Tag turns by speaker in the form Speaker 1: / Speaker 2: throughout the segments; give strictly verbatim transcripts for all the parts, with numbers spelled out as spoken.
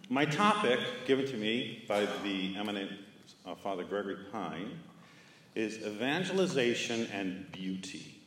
Speaker 1: My topic, given to me by the eminent uh, Father Gregory Pine, is evangelization and beauty.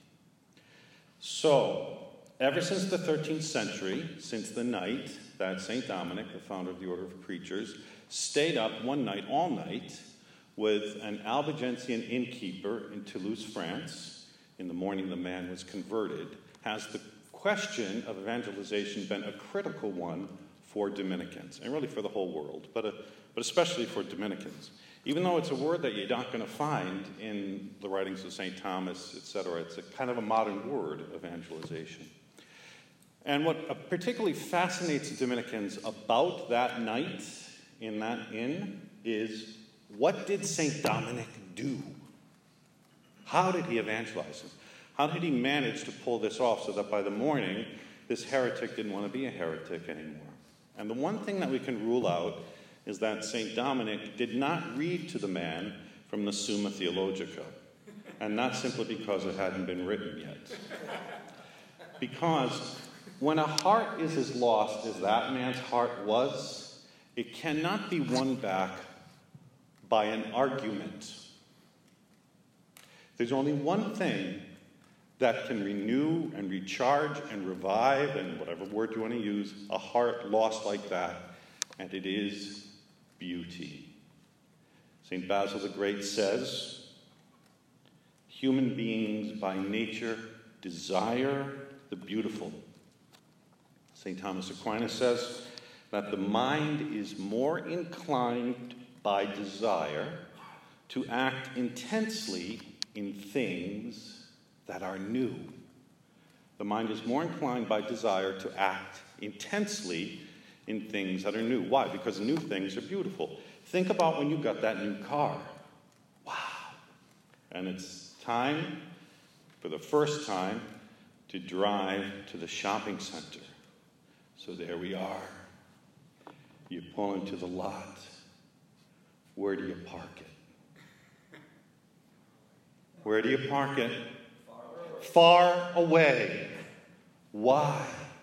Speaker 1: So, ever since the thirteenth century, since the night that Saint Dominic, the founder of the Order of Preachers, stayed up one night, all night, with an Albigensian innkeeper in Toulouse, France, in the morning the man was converted, has the question of evangelization been a critical one for Dominicans, and really for the whole world, but, uh, but especially for Dominicans. Even though it's a word that you're not going to find in the writings of Saint Thomas, et cetera, it's a kind of a modern word, evangelization. And what particularly fascinates Dominicans about that night in that inn is, what did Saint Dominic do? How did he evangelize him? How did he manage to pull this off so that by the morning, this heretic didn't want to be a heretic anymore? And the one thing that we can rule out is that Saint Dominic did not read to the man from the Summa Theologica, and not simply because it hadn't been written yet. Because when a heart is as lost as that man's heart was, it cannot be won back by an argument. There's only one thing that can renew and recharge and revive, and whatever word you want to use, a heart lost like that, and it is beauty. Saint Basil the Great says, human beings by nature desire the beautiful. Saint Thomas Aquinas says that the mind is more inclined by desire to act intensely in things that are new. The mind is more inclined by desire to act intensely in things that are new. Why? Because new things are beautiful. Think about when you got that new car. Wow. And it's time, for the first time, to drive to the shopping center. So there we are. You pull into the lot. Where do you park it? Where do you park it? Far away. Why?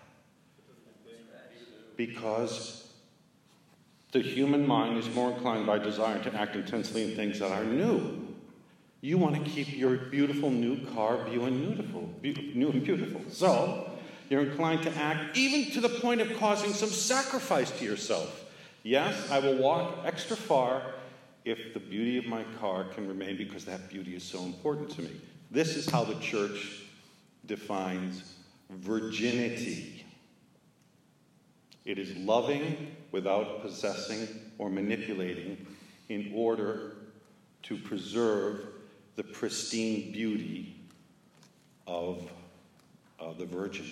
Speaker 1: Because the human mind is more inclined by desire to act intensely in things that are new. You want to keep your beautiful new car new and beautiful, be- new and beautiful. So you're inclined to act even to the point of causing some sacrifice to yourself. Yes, I will walk extra far if the beauty of my car can remain, because that beauty is so important to me. This is how the church defines virginity. It is loving without possessing or manipulating in order to preserve the pristine beauty of uh, the virgin.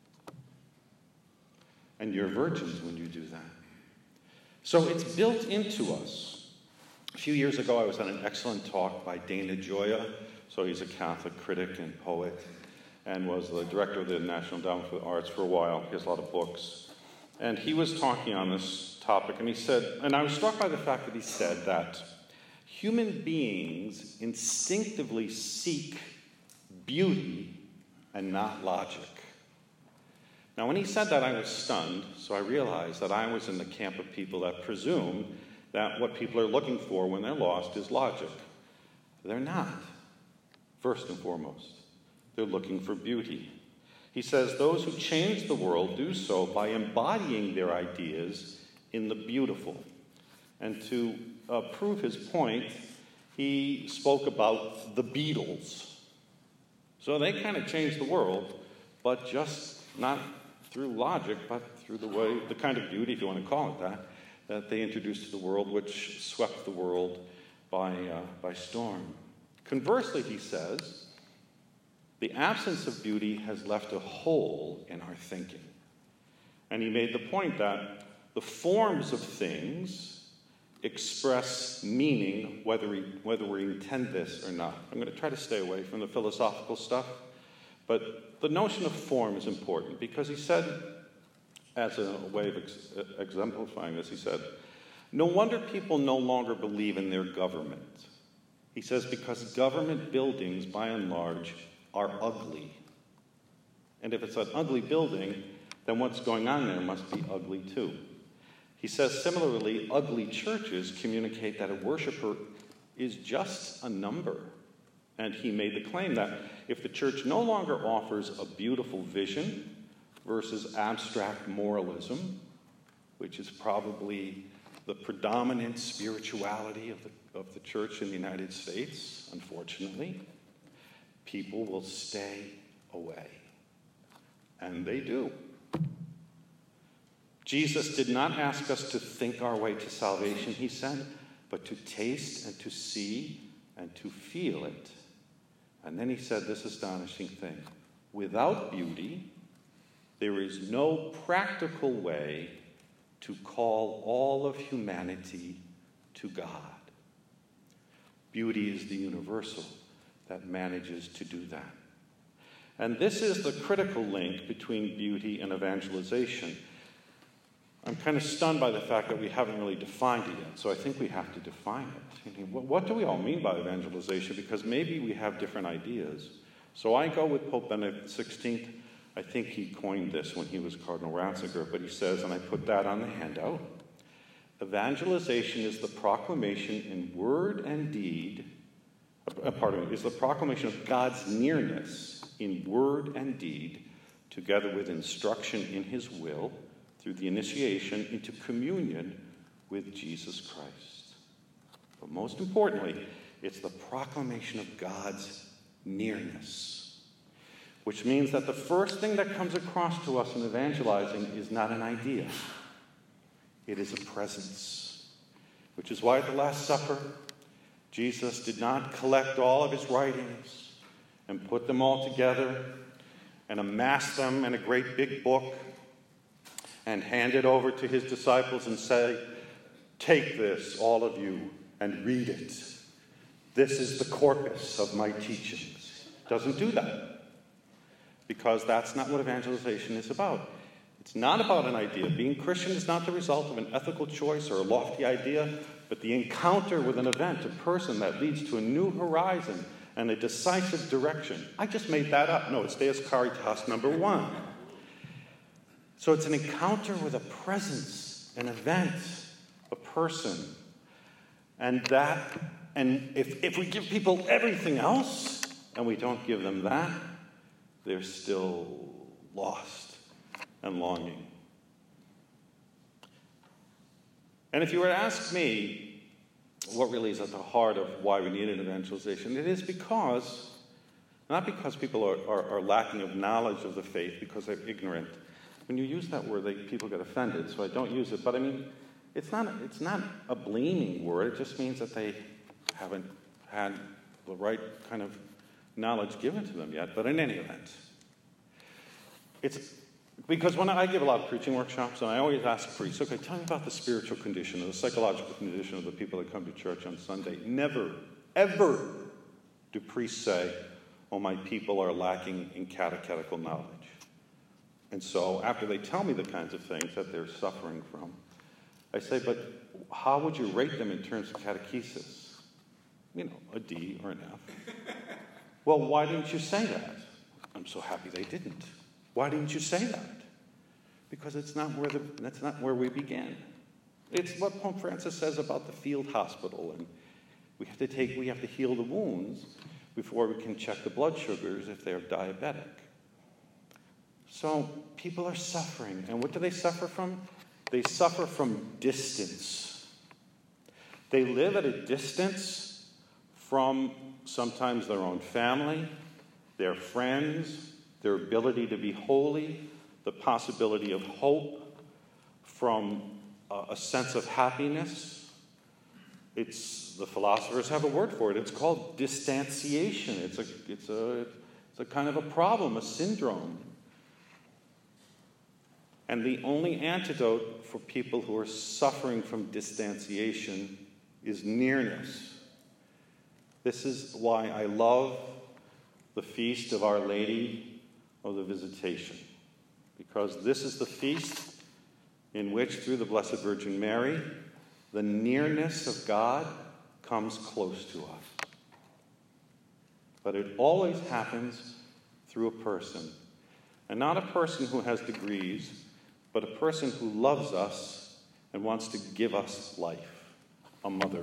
Speaker 1: And you're virgins when you do that. So it's built into us. A few years ago, I was at an excellent talk by Dana Gioia. So he's a Catholic critic and poet, and was the director of the National Endowment for the Arts for a while. He has a lot of books. And he was talking on this topic, and he said, and I was struck by the fact that he said that human beings instinctively seek beauty and not logic. Now, when he said that, I was stunned, so I realized that I was in the camp of people that presume that what people are looking for when they're lost is logic. They're not. First and foremost, they're looking for beauty. He says those who change the world do so by embodying their ideas in the beautiful. And to uh, prove his point, he spoke about the Beatles. So they kind of changed the world, but just not through logic, but through the way, the kind of beauty, if you want to call it that, that they introduced to the world, which swept the world by, uh, by storm. Conversely, he says, the absence of beauty has left a hole in our thinking. And he made the point that the forms of things express meaning whether we, whether we intend this or not. I'm going to try to stay away from the philosophical stuff, but the notion of form is important, because he said, as a way of ex- exemplifying this, he said, no wonder people no longer believe in their government. He says, because government buildings, by and large, are ugly. And if it's an ugly building, then what's going on there must be ugly too. He says, similarly, ugly churches communicate that a worshiper is just a number. And he made the claim that if the church no longer offers a beautiful vision versus abstract moralism, which is probably the predominant spirituality of the, of the church in the United States, unfortunately, people will stay away. And they do. Jesus did not ask us to think our way to salvation, he said, but to taste and to see and to feel it. And then he said this astonishing thing. Without beauty, there is no practical way to call all of humanity to God. Beauty is the universal that manages to do that. And this is the critical link between beauty and evangelization. I'm kind of stunned by the fact that we haven't really defined it yet, so I think we have to define it. What do we all mean by evangelization? Because maybe we have different ideas. So I go with Pope Benedict the sixteenth. I think he coined this when he was Cardinal Ratzinger, but he says, and I put that on the handout, evangelization is the proclamation in word and deed, uh, pardon me, is the proclamation of God's nearness in word and deed, together with instruction in his will, through the initiation into communion with Jesus Christ. But most importantly, it's the proclamation of God's nearness, which means that the first thing that comes across to us in evangelizing is not an idea. It is a presence, which is why at the Last Supper, Jesus did not collect all of his writings and put them all together and amass them in a great big book and hand it over to his disciples and say, take this, all of you, and read it. This is the corpus of my teachings. Doesn't do that. Because that's not what evangelization is about. It's not about an idea. Being Christian is not the result of an ethical choice or a lofty idea, but the encounter with an event, a person that leads to a new horizon and a decisive direction. I just made that up. No, it's Deus Caritas number one. So it's an encounter with a presence, an event, a person. And that, and if, if we give people everything else and we don't give them that, they're still lost and longing. And if you were to ask me what really is at the heart of why we need an evangelization, it is because, not because people are, are, are lacking of knowledge of the faith, because they're ignorant. When you use that word, they, people get offended, so I don't use it. But I mean, it's not, it's not a blaming word. It just means that they haven't had the right kind of knowledge given to them yet. But in any event, it's because when I give a lot of preaching workshops, and I always ask priests, okay, tell me about the spiritual condition or the psychological condition of the people that come to church on Sunday. Never, ever do priests say, oh, my people are lacking in catechetical knowledge. And so after they tell me the kinds of things that they're suffering from, I say, but how would you rate them in terms of catechesis? You know, a D or an F. Well, why didn't you say that? I'm so happy they didn't. Why didn't you say that? Because it's not where the, that's not where we begin. It's what Pope Francis says about the field hospital, and we have to take, we have to heal the wounds before we can check the blood sugars if they're diabetic. So people are suffering. And what do they suffer from? They suffer from distance. They live at a distance from sometimes their own family, their friends, their ability to be holy, the possibility of hope, from a, a sense of happiness. It's, the philosophers have a word for it. It's called distanciation. It's a, it's a, it's a kind of a problem, a syndrome. And the only antidote for people who are suffering from distanciation is nearness. This is why I love the feast of Our Lady of the Visitation, because this is the feast in which, through the Blessed Virgin Mary, the nearness of God comes close to us. But it always happens through a person, and not a person who has degrees, but a person who loves us and wants to give us life, a mother.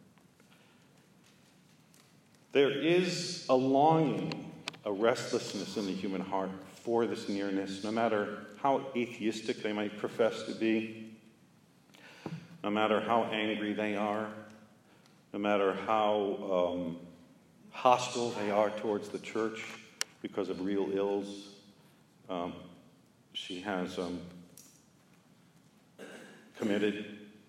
Speaker 1: There is a longing, a restlessness in the human heart for this nearness, no matter how atheistic they might profess to be, no matter how angry they are, no matter how um, hostile they are towards the church because of real ills. Um, she has um, committed.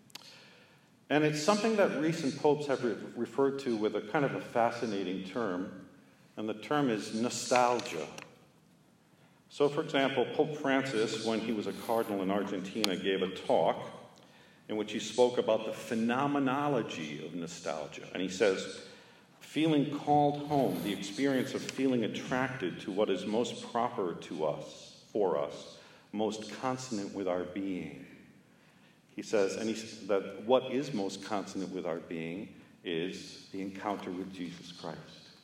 Speaker 1: And it's something that recent popes have re- referred to with a kind of a fascinating term, and the term is nostalgia. So, for example, Pope Francis, when he was a cardinal in Argentina, gave a talk in which he spoke about the phenomenology of nostalgia. And he says, feeling called home, the experience of feeling attracted to what is most proper to us, for us, most consonant with our being. He says, and he, that what is most consonant with our being is the encounter with Jesus Christ.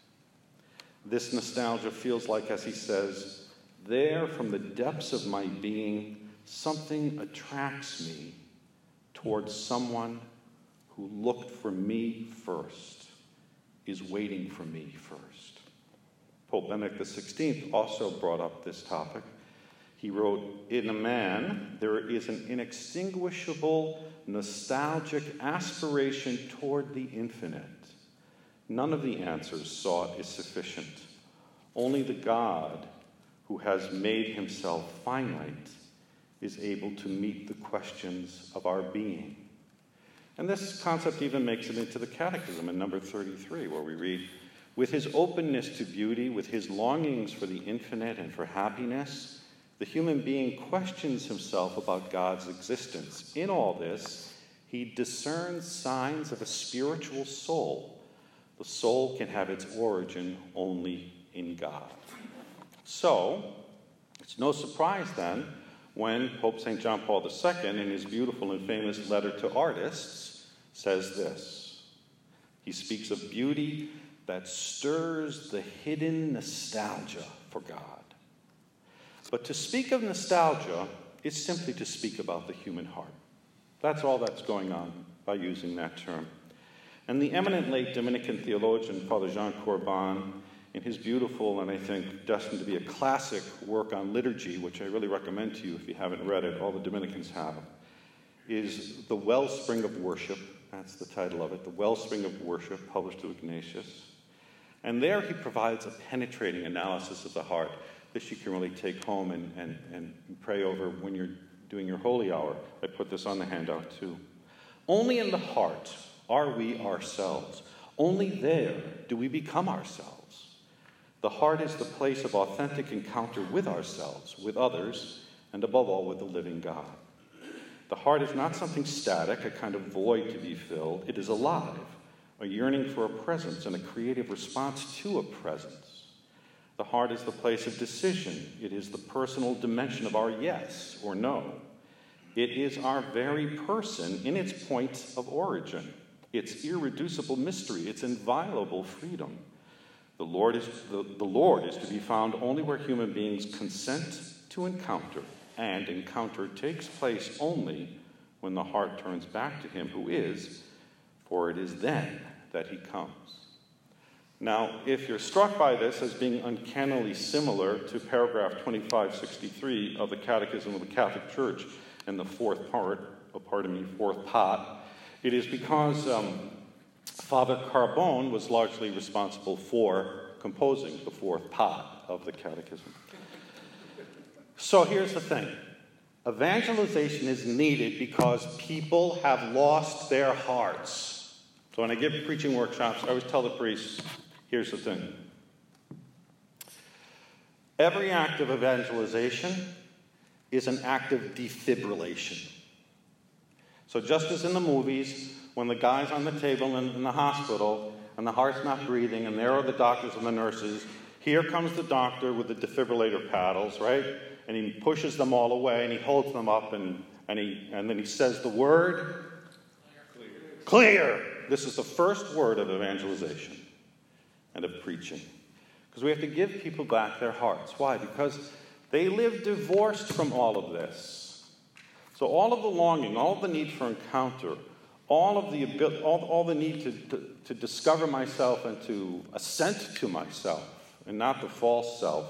Speaker 1: This nostalgia feels like, as he says, there from the depths of my being, something attracts me towards someone who looked for me first, is waiting for me first. Pope Benedict the sixteenth also brought up this topic. He wrote, in a man, there is an inextinguishable, nostalgic aspiration toward the infinite. None of the answers sought is sufficient. Only the God who has made himself finite is able to meet the questions of our being. And this concept even makes it into the Catechism in number thirty-three, where we read, with his openness to beauty, with his longings for the infinite and for happiness, the human being questions himself about God's existence. In all this, he discerns signs of a spiritual soul. The soul can have its origin only in God. So, it's no surprise then when Pope Saint John Paul the Second, in his beautiful and famous letter to artists, says this. He speaks of beauty that stirs the hidden nostalgia for God. But to speak of nostalgia is simply to speak about the human heart. That's all that's going on by using that term. And the eminent late Dominican theologian, Father Jean Corbin, in his beautiful and I think destined to be a classic work on liturgy, which I really recommend to you if you haven't read it, all the Dominicans have, is The Wellspring of Worship. That's the title of it, The Wellspring of Worship, published to Ignatius. And there he provides a penetrating analysis of the heart. This you can really take home and, and, and pray over when you're doing your holy hour. I put this on the handout too. Only in the heart are we ourselves. Only there do we become ourselves. The heart is the place of authentic encounter with ourselves, with others, and above all with the living God. The heart is not something static, a kind of void to be filled. It is alive, a yearning for a presence and a creative response to a presence. The heart is the place of decision. It is the personal dimension of our yes or no. It is our very person in its point of origin, its irreducible mystery, its inviolable freedom. The Lord is, the, the Lord is to be found only where human beings consent to encounter, and encounter takes place only when the heart turns back to him who is, for it is then that he comes. Now, if you're struck by this as being uncannily similar to paragraph twenty-five sixty-three of the Catechism of the Catholic Church in the fourth part, oh, pardon me, fourth part, it is because um, Father Carbone was largely responsible for composing the fourth part of the Catechism. So here's the thing. Evangelization is needed because people have lost their hearts. So when I give preaching workshops, I always tell the priests, here's the thing. Every act of evangelization is an act of defibrillation. So just as in the movies, when the guy's on the table in, in the hospital and the heart's not breathing and there are the doctors and the nurses, here comes the doctor with the defibrillator paddles, right? And he pushes them all away and he holds them up and, and, he, and then he says the word, clear. Clear. This is the first word of evangelization and of preaching. Because we have to give people back their hearts. Why? Because they live divorced from all of this. So all of the longing, all of the need for encounter, all of the abil- all, all the need to, to, to discover myself and to assent to myself, and not the false self,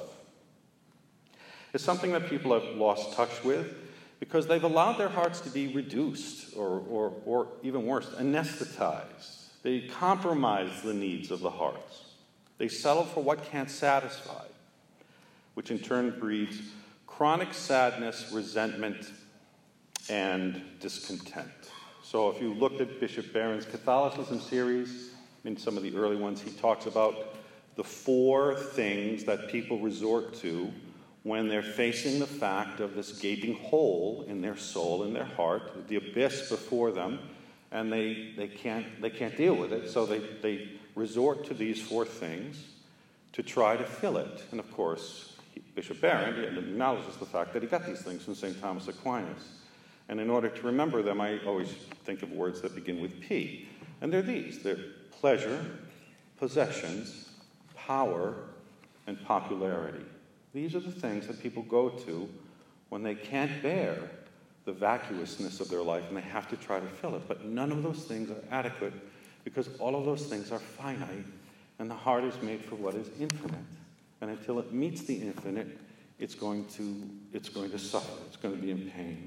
Speaker 1: is something that people have lost touch with because they've allowed their hearts to be reduced, or, or, or even worse, anesthetized. They compromise the needs of the hearts. They settle for what can't satisfy, which in turn breeds chronic sadness, resentment, and discontent. So if you looked at Bishop Barron's Catholicism series, in some of the early ones, he talks about the four things that people resort to when they're facing the fact of this gaping hole in their soul, in their heart, the abyss before them, and they, they, can't, they can't deal with it, so they, they resort to these four things to try to fill it. And of course, Bishop Barron acknowledges the fact that he got these things from Saint Thomas Aquinas. And in order to remember them, I always think of words that begin with P. And they're these. They're pleasure, possessions, power, and popularity. These are the things that people go to when they can't bear the vacuousness of their life and they have to try to fill it. But none of those things are adequate because all of those things are finite and the heart is made for what is infinite. And until it meets the infinite, it's going to, it's going to suffer. It's going to be in pain.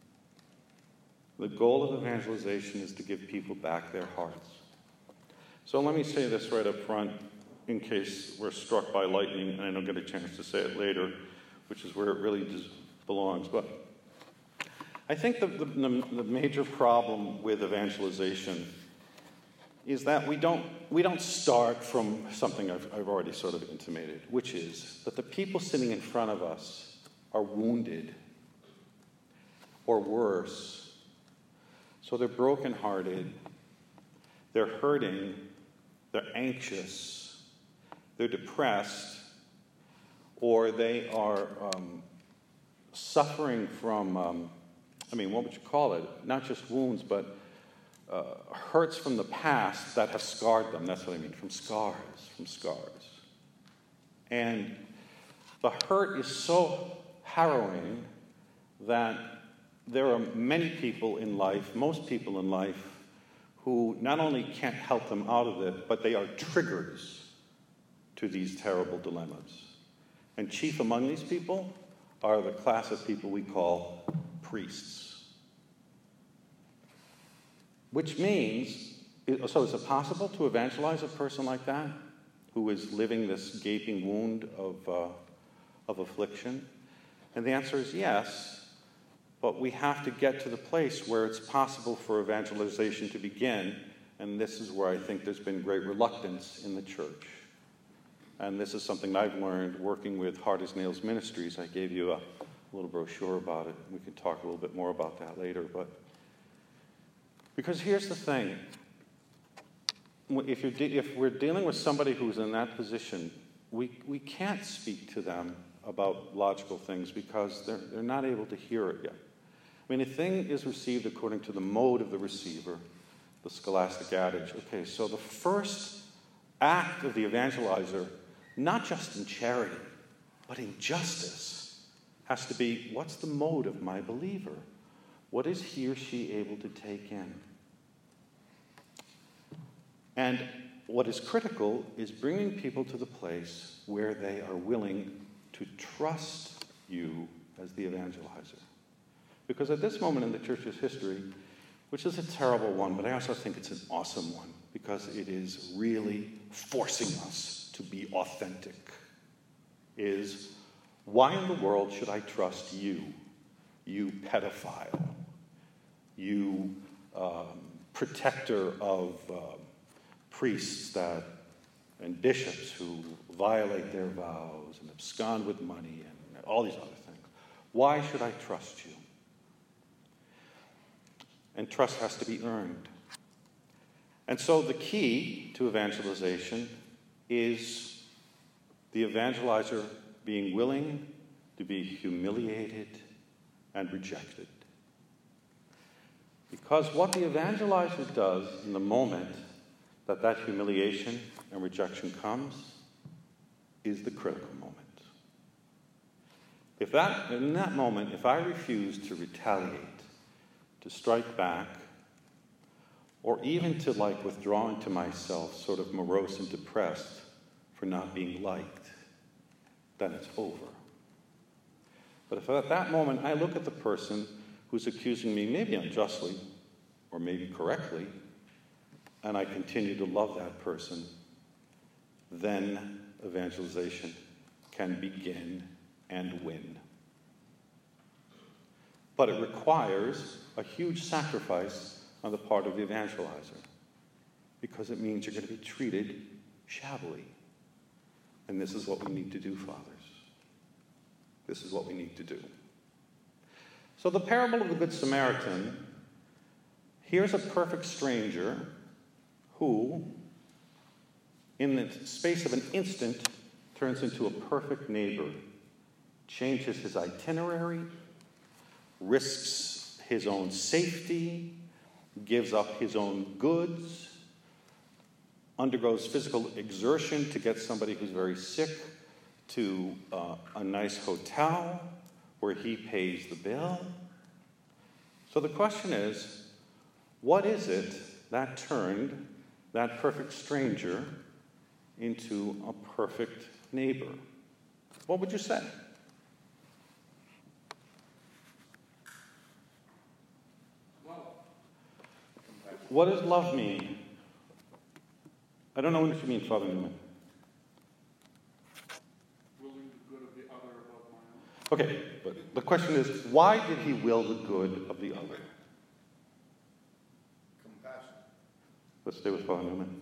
Speaker 1: The goal of evangelization is to give people back their hearts. So let me say this right up front in case we're struck by lightning and I don't get a chance to say it later, which is where it really does, belongs. But I think the, the, the major problem with evangelization is that we don't, we don't start from something I've, I've already sort of intimated, which is that the people sitting in front of us are wounded, or worse. So they're brokenhearted, they're hurting, they're anxious, they're depressed, or they are um, suffering from, um, I mean, what would you call it? Not just wounds, but uh, hurts from the past that have scarred them. That's what I mean, from scars, from scars. And the hurt is so harrowing that there are many people in life, most people in life, who not only can't help them out of it, but they are triggers to these terrible dilemmas. And chief among these people are the class of people we call priests. Which means, so is it possible to evangelize a person like that, who is living this gaping wound of, uh, of affliction? And the answer is yes. But we have to get to the place where it's possible for evangelization to begin, and this is where I think there's been great reluctance in the church. And this is something I've learned working with Hard as Nails Ministries. I gave you a little brochure about it. We can talk a little bit more about that later. But because here's the thing. If, you're de- if we're dealing with somebody who's in that position, we, we can't speak to them about logical things because they're, they're not able to hear it yet. I mean, a thing is received according to the mode of the receiver, the scholastic adage. Okay, so the first act of the evangelizer, not just in charity, but in justice, has to be, what's the mode of my believer? What is he or she able to take in? And what is critical is bringing people to the place where they are willing to trust you as the evangelizer. Because at this moment in the church's history, which is a terrible one, but I also think it's an awesome one, because it is really forcing us to be authentic, is, why in the world should I trust you, you pedophile, you um, protector of uh, priests that, and bishops who violate their vows and abscond with money and all these other things. Why should I trust you? And trust has to be earned. And so the key to evangelization is the evangelizer being willing to be humiliated and rejected. Because what the evangelizer does in the moment that that humiliation and rejection comes is the critical moment. If that, in that moment, if I refuse to retaliate, to strike back, or even to like withdraw into myself, sort of morose and depressed for not being liked, then it's over. But if at that moment I look at the person who's accusing me, maybe unjustly, or maybe correctly, and I continue to love that person, then evangelization can begin and win. But it requires a huge sacrifice on the part of the evangelizer, because it means you're going to be treated shabbily. And this is what we need to do, fathers. This is what we need to do. So the parable of the Good Samaritan, here's a perfect stranger who, in the space of an instant, turns into a perfect neighbor, changes his itinerary, risks his own safety, gives up his own goods, undergoes physical exertion to get somebody who's very sick to uh, a nice hotel where he pays the bill. So the question is, what is it that turned that perfect stranger into a perfect neighbor? What would you say? What does love mean? I don't know what you mean, Father Newman.
Speaker 2: Willing the good of the other above my own.
Speaker 1: Okay, but the question is, why did he will the good of the other?
Speaker 2: Compassion.
Speaker 1: Let's stay with Father Newman.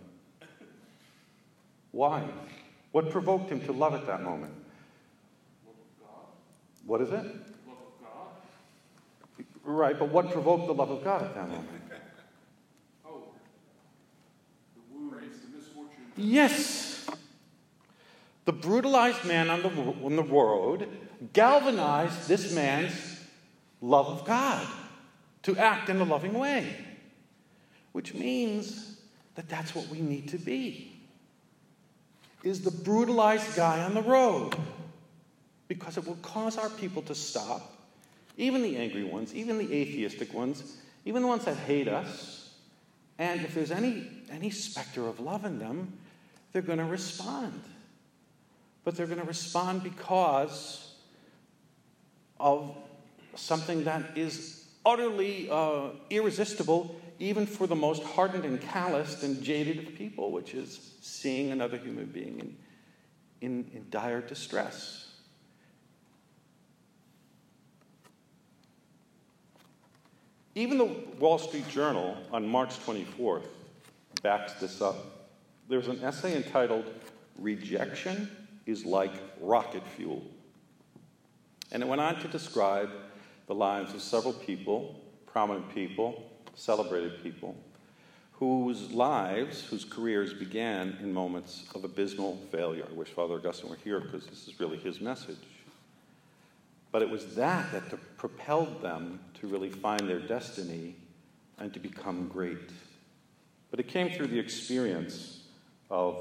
Speaker 1: Why? What provoked him to love at that moment?
Speaker 2: Love of God.
Speaker 1: What is it?
Speaker 2: Love of God.
Speaker 1: Right, but what provoked the love of God at that moment?
Speaker 2: Oh, the wounds, the misfortune.
Speaker 1: Yes. The brutalized man on the, on the road galvanized this man's love of God to act in a loving way, which means that that's what we need to be, is the brutalized guy on the road, because it will cause our people to stop, even the angry ones, even the atheistic ones, even the ones that hate us, and if there's any, any specter of love in them, they're going to respond. But they're going to respond because of something that is utterly uh, irresistible, even for the most hardened and calloused and jaded of people, which is seeing another human being in, in, in dire distress. Even the Wall Street Journal on March twenty-fourth backs this up. There's an essay entitled, "Rejection is like rocket fuel." And it went on to describe the lives of several people, prominent people, celebrated people, whose lives, whose careers began in moments of abysmal failure. I wish Father Augustine were here because this is really his message. But it was that that propelled them to really find their destiny and to become great. But it came through the experience of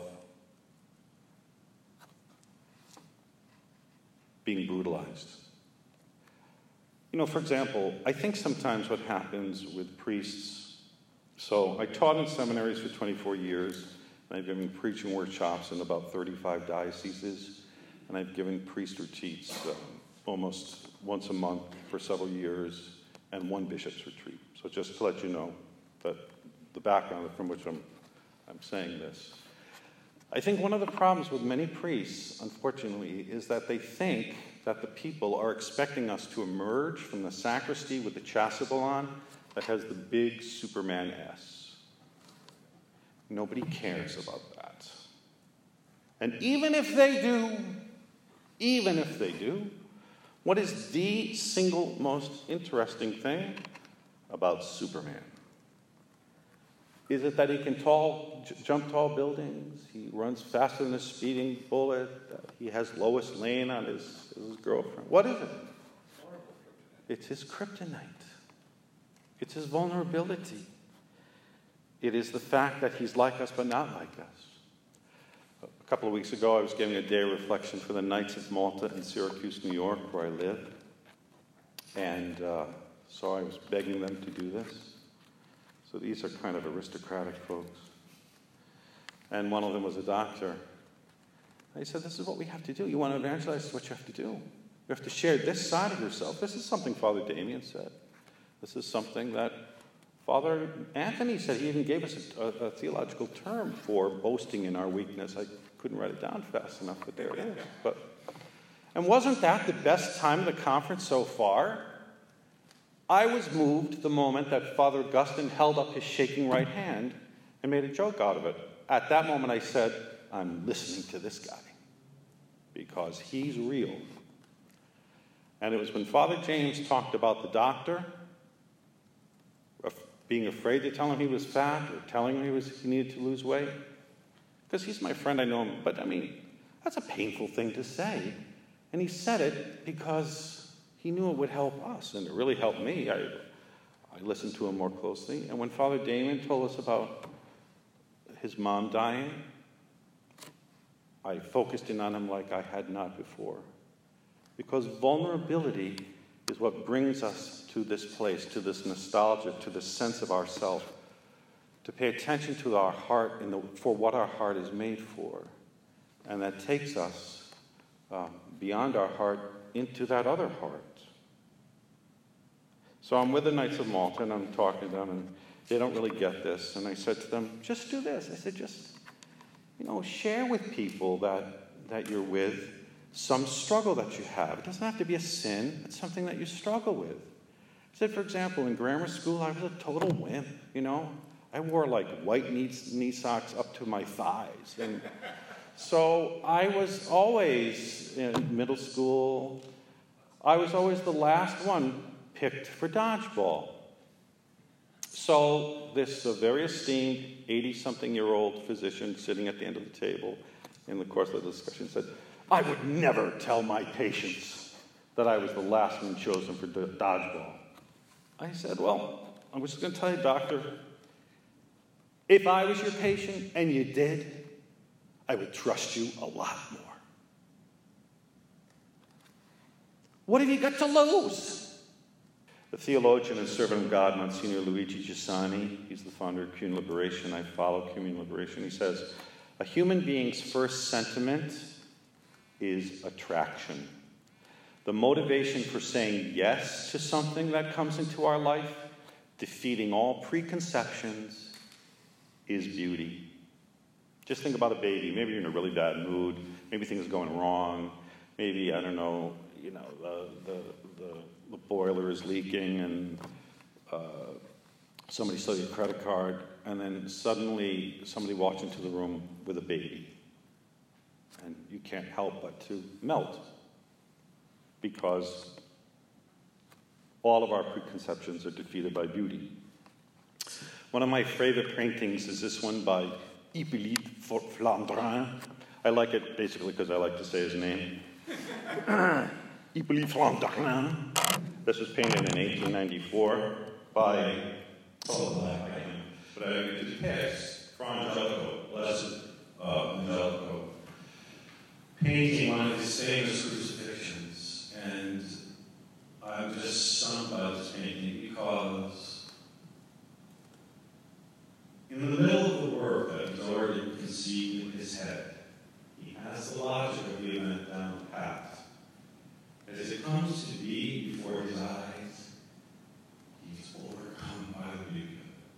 Speaker 1: being brutalized. You know, for example, I think sometimes what happens with priests, so I taught in seminaries for twenty-four years, and I've given preaching workshops in about thirty-five dioceses, and I've given priest retreats um, almost once a month for several years, and one bishop's retreat. So just to let you know that the background from which I'm, I'm saying this. I think one of the problems with many priests, unfortunately, is that they think that the people are expecting us to emerge from the sacristy with the chasuble on that has the big Superman S. Nobody cares about that. And even if they do, even if they do, what is the single most interesting thing about Superman? Is it that he can tall, j- jump tall buildings? He runs faster than a speeding bullet? Uh, he has Lois Lane on his, his girlfriend? What is it? It's his kryptonite. It's his vulnerability. It is the fact that he's like us but not like us. A couple of weeks ago, I was giving a day of reflection for the Knights of Malta in Syracuse, New York, where I live. And uh, So I was begging them to do this. So these are kind of aristocratic folks. And one of them was a doctor. I said, this is what we have to do. You want to evangelize, this is what you have to do. You have to share this side of yourself. This is something Father Damien said. This is something that Father Anthony said. He even gave us a, a, a theological term for boasting in our weakness. I couldn't write it down fast enough, but there it is. But, and wasn't that the best time of the conference so far? I was moved the moment that Father Augustine held up his shaking right hand and made a joke out of it. At that moment I said, I'm listening to this guy because he's real. And it was when Father James talked about the doctor being afraid to tell him he was fat or telling him he, was, he needed to lose weight. Because he's my friend, I know him. But, I mean, that's a painful thing to say. And he said it because he knew it would help us. And it really helped me. I, I listened to him more closely. And when Father Damien told us about his mom dying, I focused in on him like I had not before. Because vulnerability is what brings us to this place, to this nostalgia, to this sense of ourself, to pay attention to our heart and the, for what our heart is made for. And that takes us um, beyond our heart into that other heart. So I'm with the Knights of Malta, and I'm talking to them, and they don't really get this. And I said to them, just do this. I said, just, you know, share with people that, that you're with some struggle that you have. It doesn't have to be a sin. It's something that you struggle with. I said, for example, in grammar school, I was a total wimp, you know. I wore, like, white knee, knee socks up to my thighs. And so I was always, in middle school, I was always the last one picked for dodgeball. So this uh, very esteemed eighty-something-year-old physician sitting at the end of the table in the course of the discussion said, I would never tell my patients that I was the last one chosen for do- dodgeball. I said, well, I was just going to tell you, doctor, if I was your patient and you did, I would trust you a lot more. What have you got to lose? The theologian and servant of God, Monsignor Luigi Giussani, he's the founder of Communal Liberation. I follow Communal Liberation. He says, a human being's first sentiment is attraction. The motivation for saying yes to something that comes into our life, defeating all preconceptions, is beauty. Just think about a baby. Maybe you're in a really bad mood. Maybe things are going wrong. Maybe, I don't know, you know, the, the, the, the boiler is leaking and uh, somebody stole your credit card, and then suddenly somebody walks into the room with a baby. And you can't help but to melt because all of our preconceptions are defeated by beauty. One of my favorite paintings is this one by Hippolyte Flandrin. I like it basically because I like to say his name. Hippolyte Flandrin. This was painted in eighteen ninety-four by, oh, but I did text, Fra Angelico, blessed uh, Angelico, painting one of his famous crucifixions, and I'm just stunned by this painting because in the middle of the work that he's already conceived in his head, he has the logic of the event down the path. As it comes to be before his eyes, he's overcome by the beauty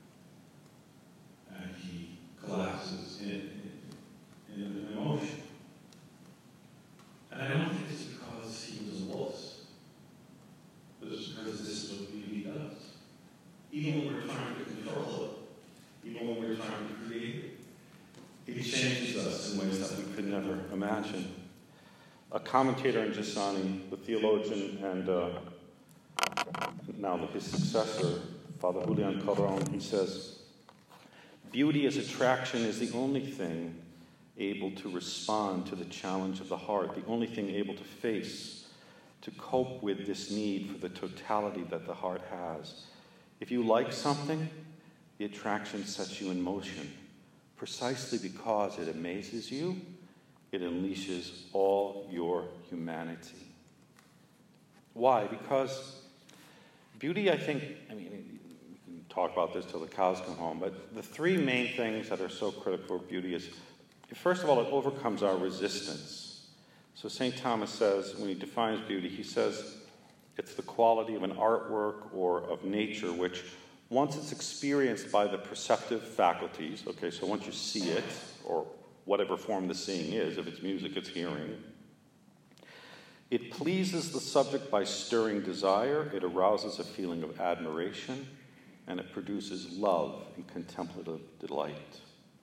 Speaker 1: of it. And he collapses in, in, in emotion. And I don't think it's because he was a wuss, but it's because this is what beauty does. Even when we're trying to control it, even when we're trying to create it, it changes us in ways that we could never imagine. A commentator in Giussani, the theologian, and uh, now his successor, Father Julian Corron, he says, beauty as attraction is the only thing able to respond to the challenge of the heart, the only thing able to face, to cope with this need for the totality that the heart has. If you like something, the attraction sets you in motion, precisely because it amazes you. It unleashes all your humanity. Why? Because beauty, I think, I mean, we can talk about this till the cows come home, but the three main things that are so critical for beauty is, first of all, it overcomes our resistance. So Saint Thomas says, when he defines beauty, he says it's the quality of an artwork or of nature which, once it's experienced by the perceptive faculties, okay, so once you see it, or whatever form the seeing is, if it's music, it's hearing, it pleases the subject by stirring desire, it arouses a feeling of admiration, and it produces love and contemplative delight.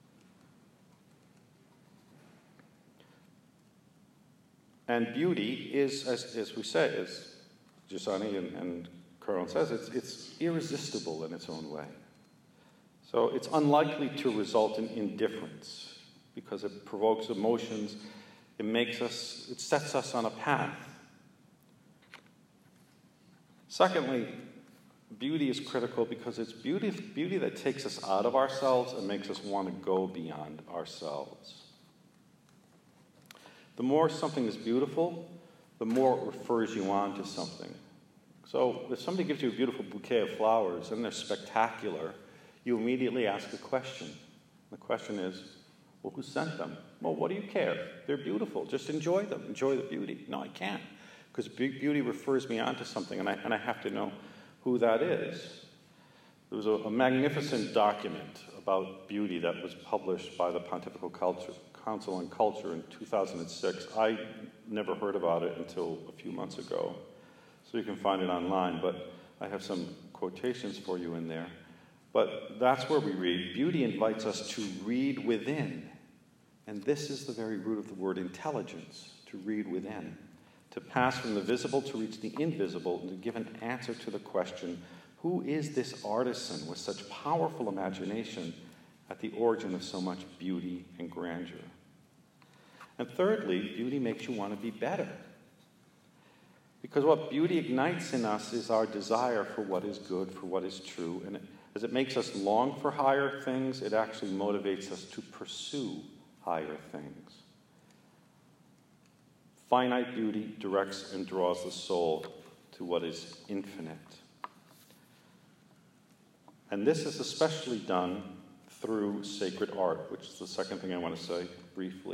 Speaker 1: And beauty is, as, as we say, as Giussani and, and Curran says, it's, it's irresistible in its own way. So it's unlikely to result in indifference because it provokes emotions. It makes us, it sets us on a path. Secondly, beauty is critical because it's beauty, beauty that takes us out of ourselves and makes us want to go beyond ourselves. The more something is beautiful, the more it refers you on to something. So if somebody gives you a beautiful bouquet of flowers and they're spectacular, you immediately ask a question. The question is, well, who sent them? Well, what do you care? They're beautiful. Just enjoy them. Enjoy the beauty. No, I can't, because beauty refers me on to something, and I, and I have to know who that is. There was a, a magnificent document about beauty that was published by the Pontifical Culture, Council on Culture in two thousand six. I never heard about it until a few months ago, so you can find it online, but I have some quotations for you in there. But that's where we read, beauty invites us to read within. And this is the very root of the word intelligence, to read within. To pass from the visible to reach the invisible and to give an answer to the question, who is this artisan with such powerful imagination at the origin of so much beauty and grandeur? And thirdly, beauty makes you want to be better. Because what beauty ignites in us is our desire for what is good, for what is true. And it, as it makes us long for higher things, it actually motivates us to pursue higher things. Finite beauty directs and draws the soul to what is infinite. And this is especially done through sacred art, which is the second thing I want to say briefly.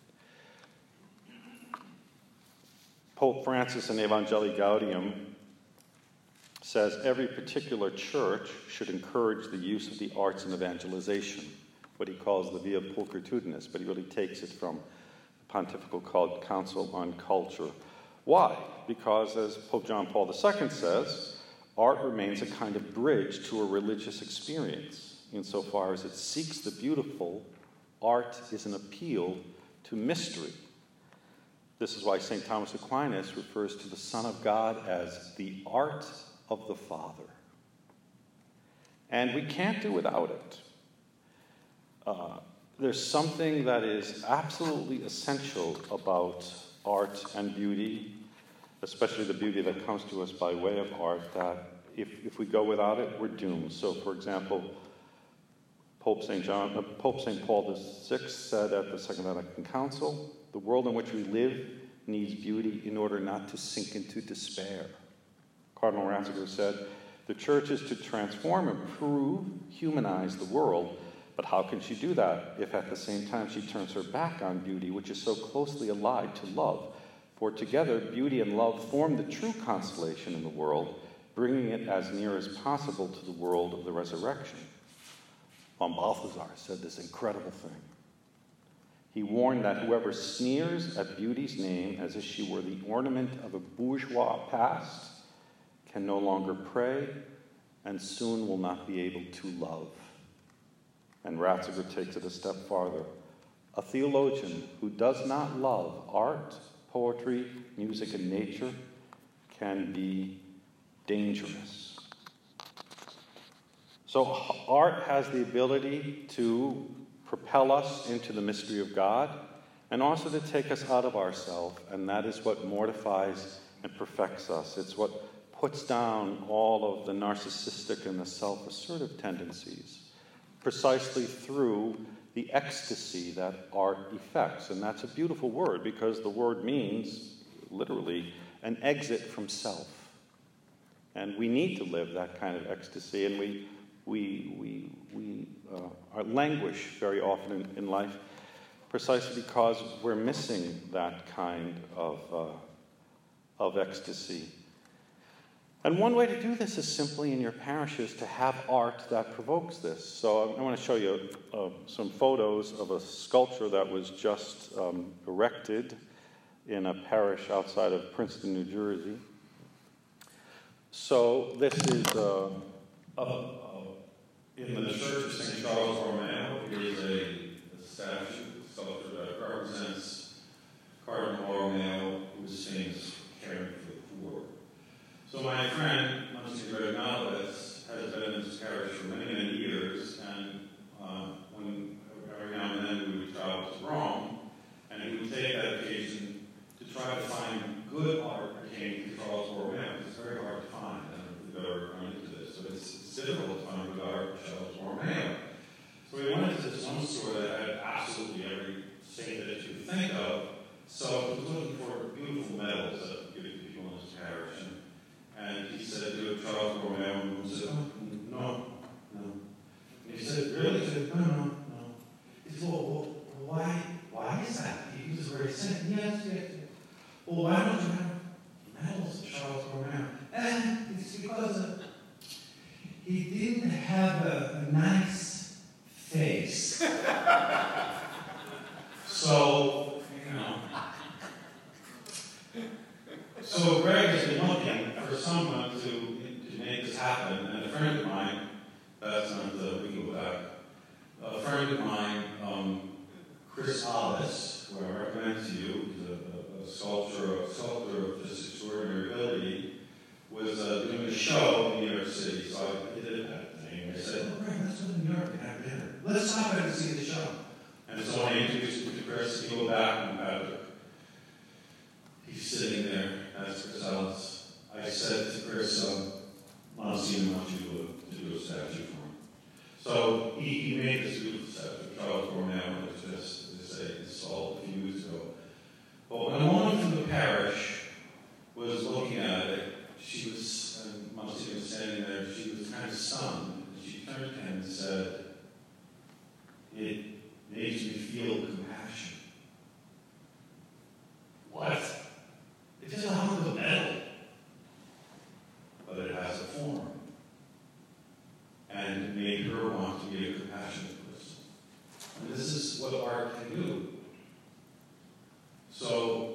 Speaker 1: Pope Francis in Evangelii Gaudium says every particular church should encourage the use of the arts in evangelization, what he calls the via pulchritudinis, but he really takes it from the Pontifical Council on Culture. Why? Because, as Pope John Paul the Second says, art remains a kind of bridge to a religious experience. Insofar as it seeks the beautiful, art is an appeal to mystery. This is why Saint Thomas Aquinas refers to the Son of God as the art of the Father. And we can't do without it. Uh, there's something that is absolutely essential about art and beauty, especially the beauty that comes to us by way of art, that if, if we go without it, we're doomed. So, for example, Pope Saint John, uh, Pope Saint Paul the Sixth said at the Second Vatican Council, the world in which we live needs beauty in order not to sink into despair. Cardinal Ratzinger said, the church is to transform, improve, humanize the world, but how can she do that if at the same time she turns her back on beauty, which is so closely allied to love? For together, beauty and love form the true consolation in the world, bringing it as near as possible to the world of the resurrection. Von Balthasar said this incredible thing. He warned that whoever sneers at beauty's name as if she were the ornament of a bourgeois past can no longer pray and soon will not be able to love. And Ratzinger takes it a step farther. A theologian who does not love art, poetry, music, and nature can be dangerous. So art has the ability to propel us into the mystery of God and also to take us out of ourselves, and that is what mortifies and perfects us. It's what puts down all of the narcissistic and the self-assertive tendencies precisely through the ecstasy that art effects. And that's a beautiful word because the word means, literally, an exit from self. And we need to live that kind of ecstasy, and we we we we uh, are languish very often in, in life, precisely because we're missing that kind of uh, of ecstasy. And one way to do this is simply in your parishes to have art that provokes this. So I, I want to show you uh, some photos of a sculpture that was just um, erected in a parish outside of Princeton, New Jersey. So this is uh, uh, uh, in the Church of Saint Charles Borromeo. Here's a, a statue, a sculpture that represents Cardinal Borromeo, who was famous for caring for the poor. So my friend, Monsignor Gonzalez, has been in this parish for many, many years, and uh, when every now and then we would travel to Rome, and he would take that occasion to try to find good art pertaining to Charles Borromeo. It's very hard to find. I don't know if you've ever run into this, so it's, it's difficult to find good art for Charles Borromeo. So we went into this one store that had absolutely every saint that you could think of. So he was looking for beautiful medals that would give to people in his parish. And, and he said, do a Charles Borromeo, and we said, oh, no, no. And he said, really? He said, no, no, no. He said, well, well, why, why is that? He was very saint. Yes, yes, yes. Well, why don't you have medals of Charles Borromeo? And it's because uh, he didn't have a, a nice face. So, you know. So Greg has been looking for someone to, to make this happen, and a friend of mine, that's not the, we can go back, a friend of mine, um, Chris Hollis, who I recommend to you, he's a, a, a sculptor, a sculptor of just extraordinary ability, was uh, doing a show in New York City. So I did that thing. I said, oh, Greg, let's go to New York and have dinner. Let's stop in and see the show. And so I introduced him to Chris. He go back and uh, he's sitting there. That's Chris Hollis. I said to Chris, um, Monsignor wants you to, to do a statue for him. So he, he made this beautiful statue of Charles Borromeo. It was just, as I say, installed a few weeks ago. But when a woman from the parish was looking at it, she was, and Monsignor was standing there, she was kind of stunned. And she turned to him and said, it makes me feel compassion. What? It's just a hunk of metal. But it has a form. And it made her want to be a compassionate person. And this is what art can do. So,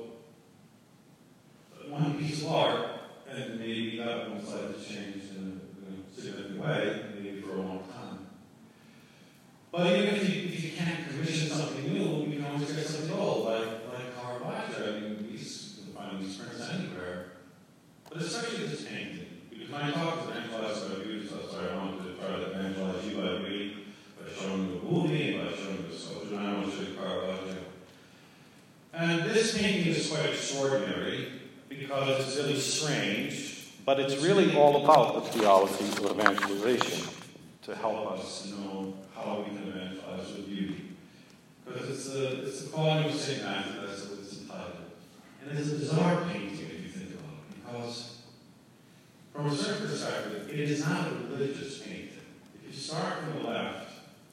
Speaker 1: one piece of art, and maybe that one's life has changed in a, in a significant way, maybe for a long time. But even if you, if you can't commission something new, you can always get something old, like, like Caravaggio. I mean, these, you can find these prints anywhere. But especially this painting. Because when I talk to evangelize about beauty, so sorry, I wanted to try to evangelize you by beauty, by showing you a movie, by showing you a sculpture, and I want to show you Caravaggio. And this painting is quite extraordinary, because it's really strange, but it's really all about the theology of evangelization to help us know how we can evangelize with beauty. Because it's the, it's the calling of Saint Matthew, that's what it's entitled. And it's a bizarre painting if you think about it, because from a certain perspective, it is not a religious painting. If you start from the left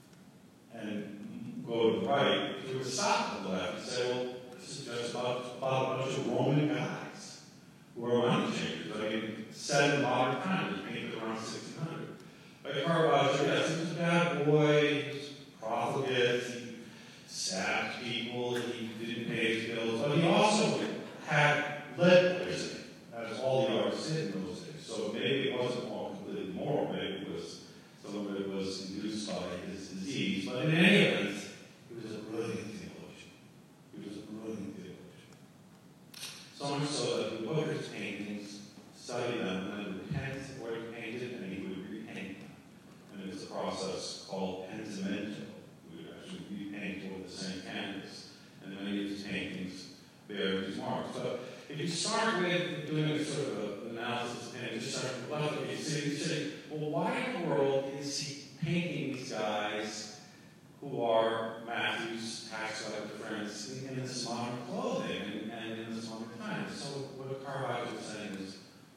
Speaker 1: and go to the right, if you were to stop at the left and say, well, this is just about, about a bunch of Roman guys who are money changers. I mean, set in modern times, painted around sixteen hundred. Like Caravaggio, yes, he was a bad boy, he was profligate, he stabbed people, he didn't pay his bills, but he also had lead poisoning, as all the artists did in those days. So maybe it wasn't all completely moral, maybe it was, some of it was induced by his disease, but in any event, he was a brilliant theologian. He was a brilliant theologian. So much so that he would look at his paintings, study them, and then repent what he painted, and he would repaint them. And it's a process called pentimento. We would actually repaint over the same canvas. And many of his paintings bear these marks. So if you start with doing a sort of an analysis and you start from the left, you see, you say, well, why in the world is he painting these guys who are Matthew's tax collector friends in this modern clothing and, and in this modern time? So what Caravaggio is saying is,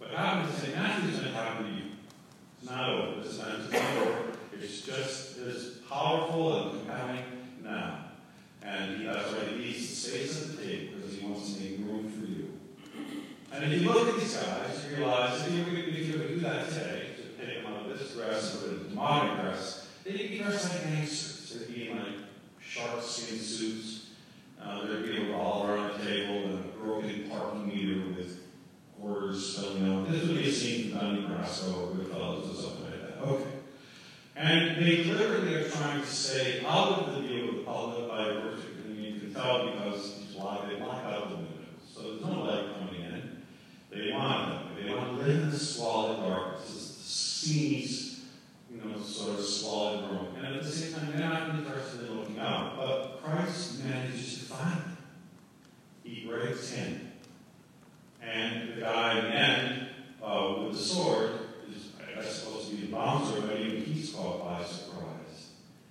Speaker 3: What happened to Saint Matthew's going to happen to you. It's not over. This event is not over. It's just as powerful and compelling now. And he, that's why he leaves the space at the table, because he wants to make room for you. And if you look at these guys, you realize if you were, if you were to do that today, to take them out of this dress or into modern dress, they'd be dressed like gangsters. They'd be in like shark skin suits. Uh, there'd be a revolver on the table and a broken parking meter with quarters spilling out. This would be a scene from Donnie Brasco or Goodfellas or something like that. Okay. And they literally are trying to stay out of the view of the public by virtue. And you can tell because these black, they black out the windows. So there's no light coming in. They want it. They want to live in this squalid darkness. This seems, you know, sort of squalid room. And at the same time, they're not interested in looking out. But Christ manages to find them. He breaks in. And the guy in the end, uh, with the sword, is I guess supposed to be the bouncer, but even he's caught by surprise.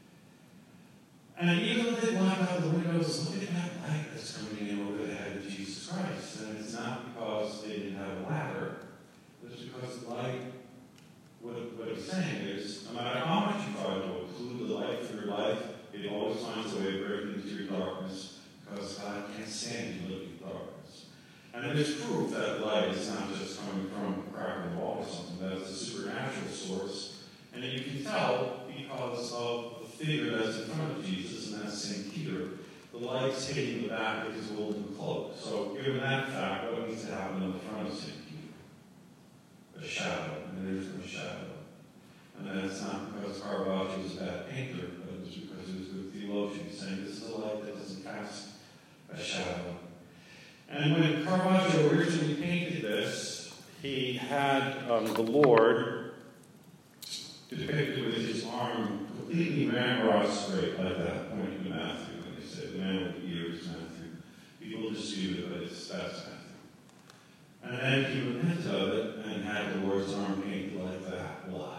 Speaker 3: And even though they block out the windows, look at that light that's coming in over the head of Jesus Christ. And it's not because they didn't have a ladder. It's because the light, what, what he's saying is, no matter how much you try to occlude the light for your life, it always finds a way of breaking into your darkness, because God can't stand you living in darkness. And it is proof that light is not just coming from a crack in the wall or something, that it's a supernatural source. And you can tell because of the figure that's in front of Jesus, and that's Saint Peter. The light's hitting the back of his golden cloak. So given that fact, what needs to happen in the front of Saint Peter? A shadow, and there's no shadow. And that's not because Caravaggio was a bad painter, but it was because he was a good theologian, saying this is a light that doesn't cast a shadow. And when Caravaggio originally painted this, he had um, the Lord depicted with his arm completely ramrod straight like that, pointing to Matthew. And they said, the man with the ears, Matthew. People dispute it, but it's, that's Matthew. And then he repented of it and had the Lord's arm painted like that. Why?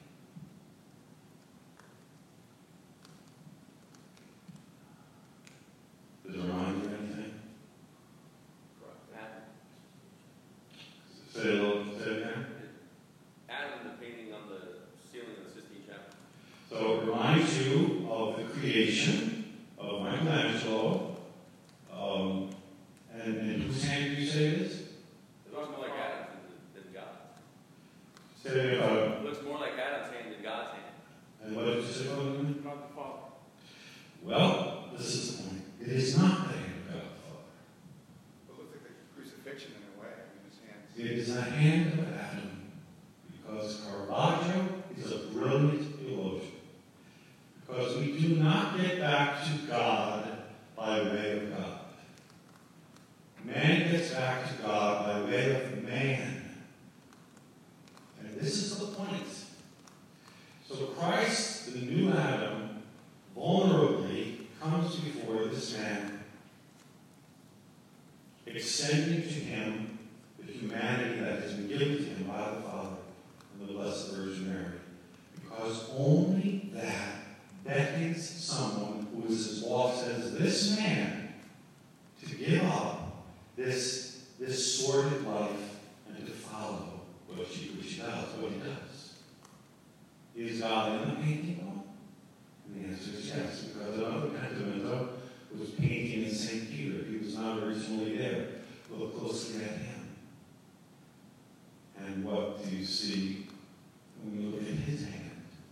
Speaker 3: Does it remind you of anything? Say it a little, say it again.
Speaker 4: Adam, the painting on the ceiling of the Sistine Chapel.
Speaker 3: So it reminds you of the creation of Michelangelo. Um, and, and whose hand do you say it is?
Speaker 4: It looks more like Adam's than, than God.
Speaker 3: Say it again.
Speaker 4: It looks more like Adam's hand than God's hand.
Speaker 3: And what did you say about it?
Speaker 2: Not the Father.
Speaker 3: Well, this is the point. It is not the hand of God the Father.
Speaker 2: It looks like the crucifixion in a way. I mean, his hands.
Speaker 3: It is the hand of Adam, because Caravaggio is a brilliant theologian. Because we do not get back to God by way of God. Man gets back to God by way of man. And this is the point. So Christ, the new Adam, vulnerably comes before this man, extending to him the humanity that has been given to him by the Father and the Blessed Virgin Mary. Because only that beckons someone who is as lost as this man to give up this, this sordid life and to follow what she, what she does, what he does. Is God in the painting? No. And the answer is yes, because another Pentimento was painting in Saint Peter. He was not originally there. Look closely at him. And what do you see when you look at his hand?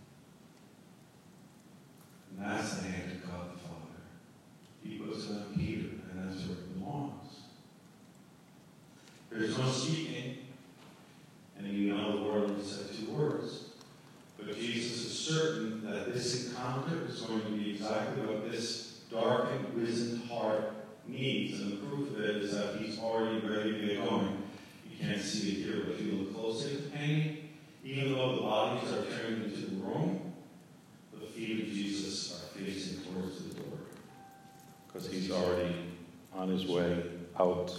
Speaker 3: And that's the hand of God the Father. He puts it on Peter, and that's where it belongs. There's no speaking, and you know the Lord only said two words. But Jesus is certain that this encounter is going to be exactly what this darkened, wizened heart needs. And the proof of it is that he's already ready to get going. You can't see it here, but if you look closely at the painting, even though the bodies are turned into the room, the feet of Jesus are facing towards the door.
Speaker 1: Because he's already on his way out.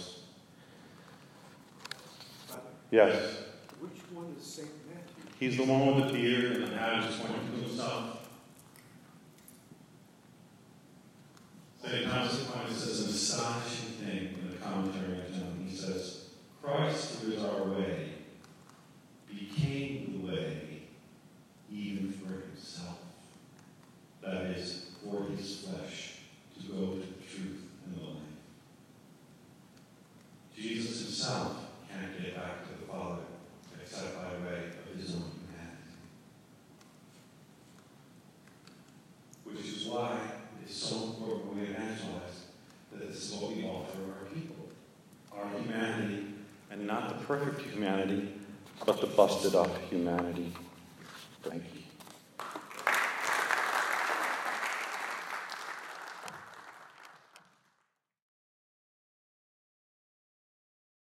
Speaker 1: Yes?
Speaker 2: Which one is Saint Matthew?
Speaker 3: He's the one with the beard and the hat is pointing to himself. Saint Thomas Aquinas says an astonishing thing in the commentary on John. He says, Christ, who is our way, that is, for his flesh, to go to the truth and the life. Jesus himself can't get back to the Father except by way of his own humanity. Which is why it's so important when we evangelize that this is what we offer our people. Our humanity.
Speaker 1: And not the perfect humanity, but the busted up humanity. Thank you.